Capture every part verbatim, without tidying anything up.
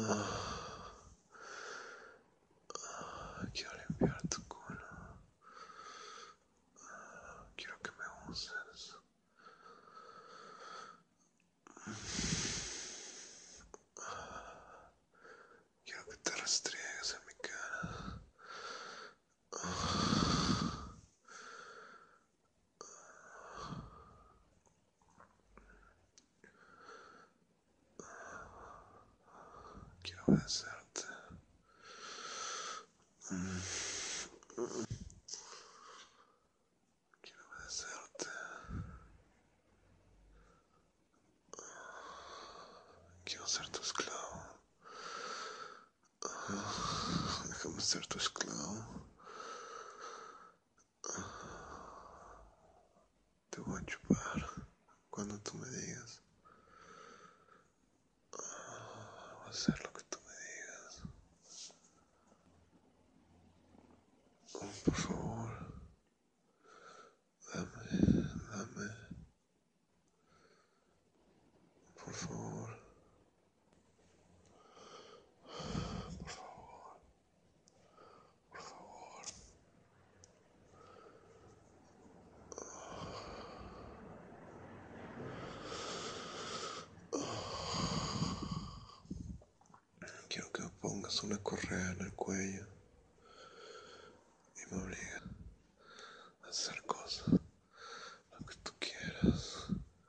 Quiero limpiar tu culo. Quiero que me uses. Quiero que te restriegues en mi cara. Quiero obedecerte. Quiero obedecerte. Quiero ser tu esclavo. Déjame ser tu esclavo. Te voy a chupar cuando tú me digas. Voy a hacer lo que tú me digas. Por favor. Dame, dame. Por favor. Por favor. Por favor. Quiero que me pongas una correa en el cuello y me obligas a hacer cosas, lo que tú quieras.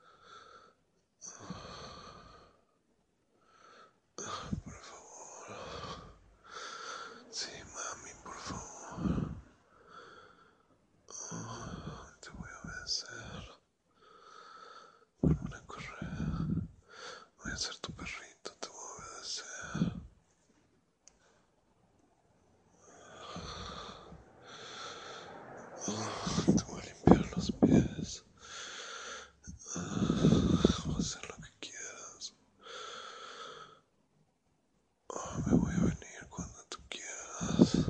Por favor. Sí, mami, por favor. Te voy a obedecer. Con una correa. Voy a ser tu perrito, te voy a obedecer. Te voy a limpiar los pies. Voy a hacer lo que quieras. Me voy a venir cuando tú quieras.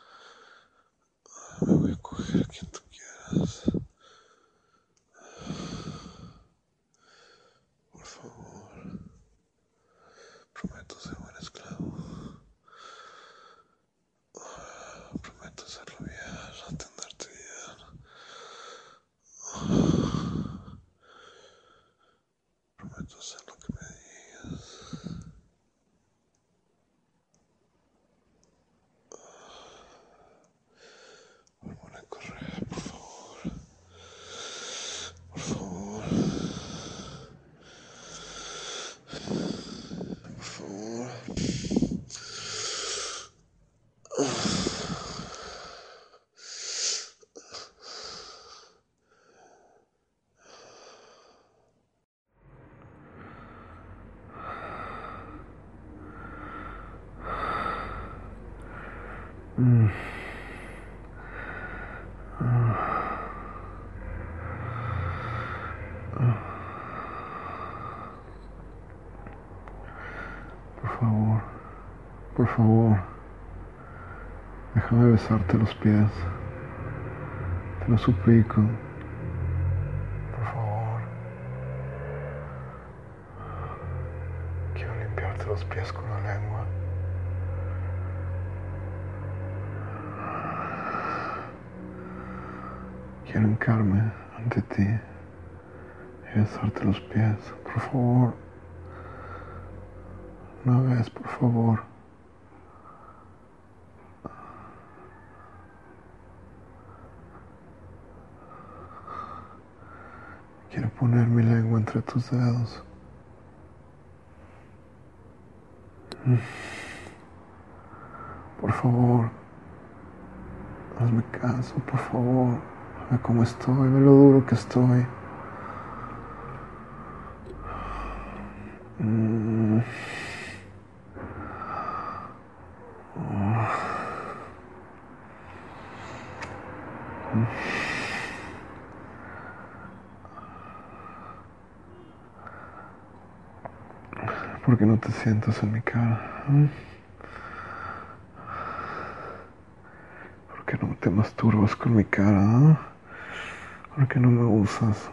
Me voy a coger a quien tú quieras. Por favor. Prometo ser buen esclavo. Prometo hacerlo bien, atenderte bien. Prometo hacer lo que me digas. Ponme una correa, por favor. Por favor. Por favor. Mm. Por favor, por favor, déjame besarte los pies. Te lo suplico. Por favor. Quiero limpiarte los pies con la lengua. Quiero hincarme ante ti y besarte los pies. Por favor. Una vez, por favor. Quiero poner mi lengua entre tus dedos. Por favor. Hazme caso, por favor. Ve cómo estoy, ve lo duro que estoy. Mm. Oh. Mm. ¿Por qué no te sientas en mi cara? ¿Mm? ¿Por qué no te masturbas con mi cara? ¿Eh? ¿Por qué no me usas?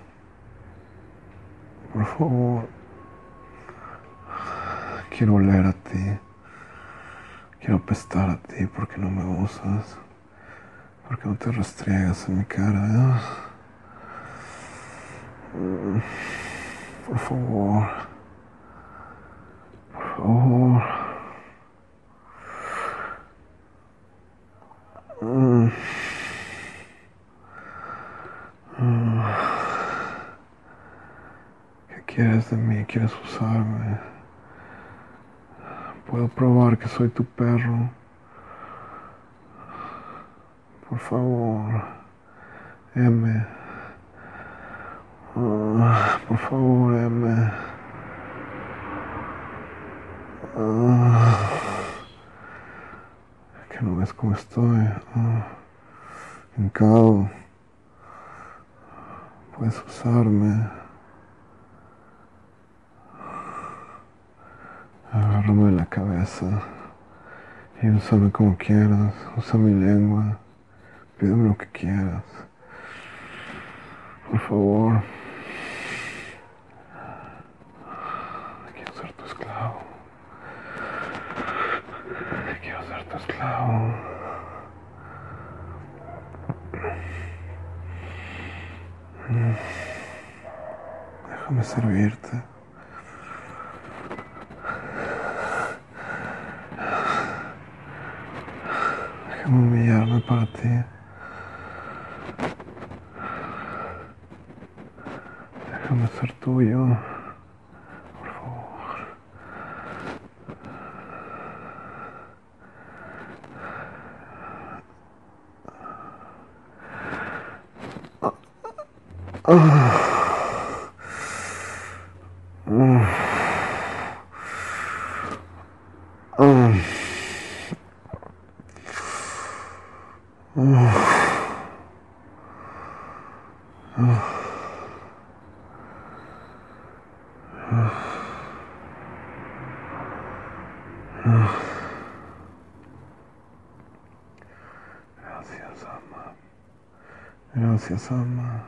Por favor. Quiero oler a ti. Quiero apestar a ti porque no me usas, porque no te restriegas en mi cara. ¿Eh? Por favor, por favor. Mm. Mm. ¿Qué quieres de mí? ¿Quieres usarme? Puedo probar que soy tu perro. Por favor, M. Ah, por favor, M. Ah, que no ves cómo estoy. Ah, hincado. Puedes usarme. Agárrame de la cabeza y úsame como quieras. Usa mi lengua. Pídeme lo que quieras. Por favor. Quiero ser tu esclavo. Quiero ser tu esclavo. Déjame servirte. Déjame humillarme para ti. Déjame ser tuyo. Por favor. Ah. Mm. Mm. Mm. Gracias, ama. Gracias, ama.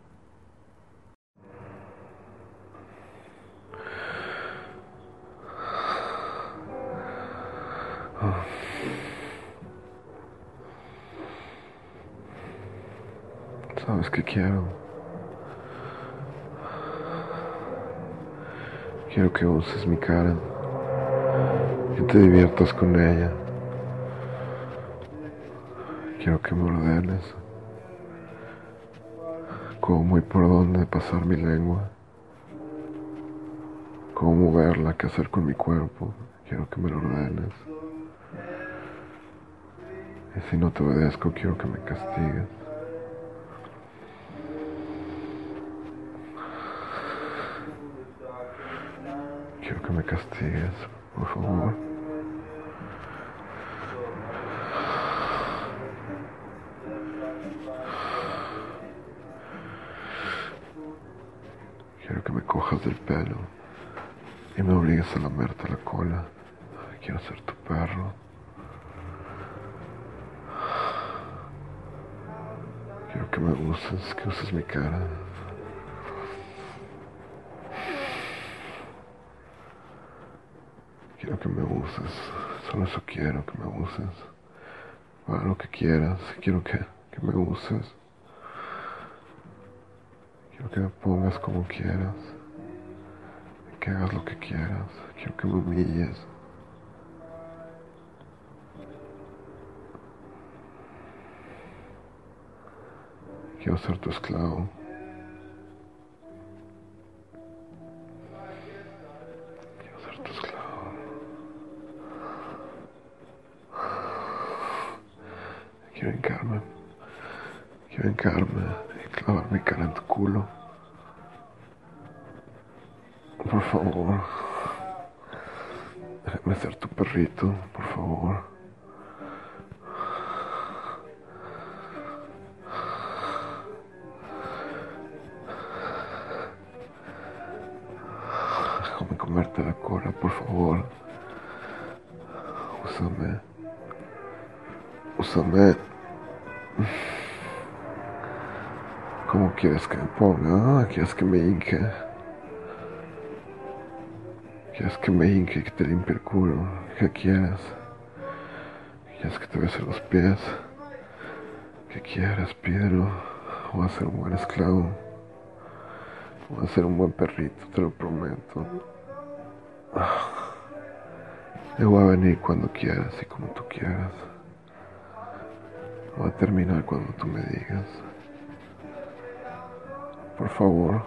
Oh. ¿Sabes qué quiero? Quiero que uses mi cara, que te diviertas con ella. Quiero que me ordenes cómo y por dónde pasar mi lengua, cómo moverla, qué hacer con mi cuerpo. Quiero que me lo ordenes. Y si no te obedezco, quiero que me castigues. Quiero que me castigues, por favor. Quiero que me cojas del pelo y me obligues a lamerte la cola. Quiero ser tu perro. Quiero que me uses, que uses mi cara. Quiero que me uses, solo eso quiero, que me uses. Para lo que quieras, quiero que, que me uses. Quiero que me pongas como quieras, que hagas lo que quieras. Quiero que me humilles. Quiero ser tu esclavo. Quiero ser tu esclavo. Quiero hincarme. Quiero hincarme y clavar mi cara en tu culo. Por favor. Déjame ser tu perrito, por favor. Déjame comerte la cola, por favor. Úsame. Úsame. ¿Cómo quieres que me ponga? ¿Quieres que me hinque? ¿Quieres que me hinque y que te limpie el culo? ¿Qué quieres? ¿Quieres que te bese los pies? ¿Qué quieres? Pídelo. Voy a ser un buen esclavo. Voy a ser un buen perrito, te lo prometo. Yo voy a venir cuando quieras y como tú quieras. Voy a terminar cuando tú me digas. Por favor.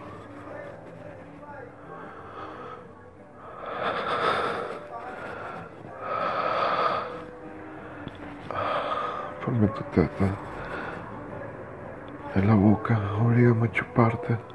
Ponme tu teta en la boca, obrígame a chuparte.